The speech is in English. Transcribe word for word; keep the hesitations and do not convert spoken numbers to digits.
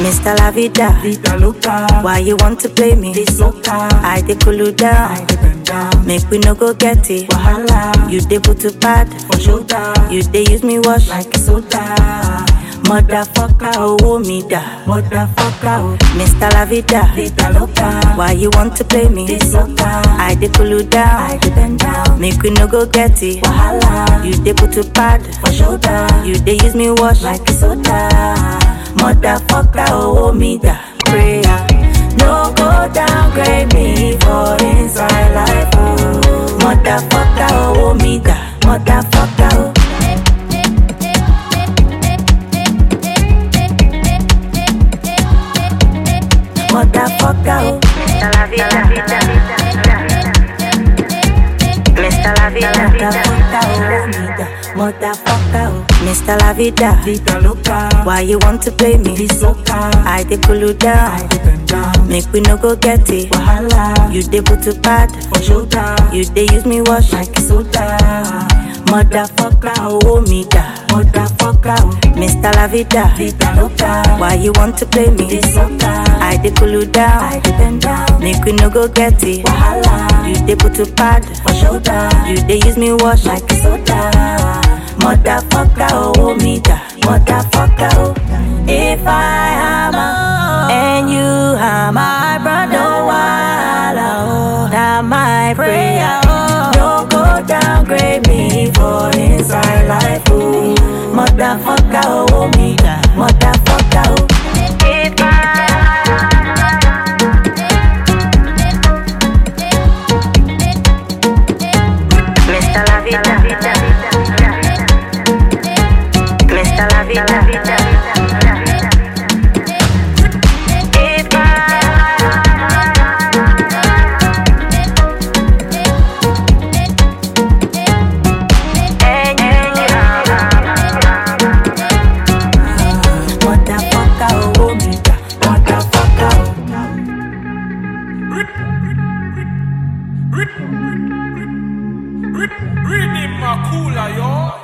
Mister La Vida, Vida loca. why you want to play me? This loca. I dey cool you down, I dey bend down. make we no go get it. Wahala. You dey put to pad, For shoulder. you dey use me wash. Like a soda. Motherfucker, oh me da. Motherfucker. Oh. Mister La Vida, Vida loca. why you want to play me? This loca. I dey cool you I down, dey bend down. make we no go get it. Wahala. You dey put to pad, For shoulder. you dey use me wash. Like a soda. Motherfucker, oh me da. Prayer, no go downgrade me for inside life. Oh. Motherfucker, oh me da. Motherfucker, oh. Motherfucker, oh. Mister La Vida, Mister La Vida, Motherfucker, oh me da. Motherfucker, oh. Mister La Vida, Vida loca. why you want to play me? This loca. I dey cool you I down, dey bend down. make we no go get it. Wahala. You dey put to pad, For shoulder. you dey use me wash. Like a soda. Motherfucker, oh me da. Motherfucker. Oh. Mister La Vida, Vida loca. why you want to play me? This loca. I dey cool you I down, dey bend down. make we no go get it. Wahala. You dey put to pad, For shoulder. you dey use me wash. Like a soda. Motherfucker, oh me da. Motherfucker, oh. If I hammer and you hammer, my brother, no wahala, oh. That my prayer, oh. Don't go downgrade me for inside life, oh. Motherfucker, oh me da. Motherfucker, oh. If I Mister La Vida, Mister La Vida, if and you motherfucker, oh me da. Motherfucker, Read him, Makula, yo.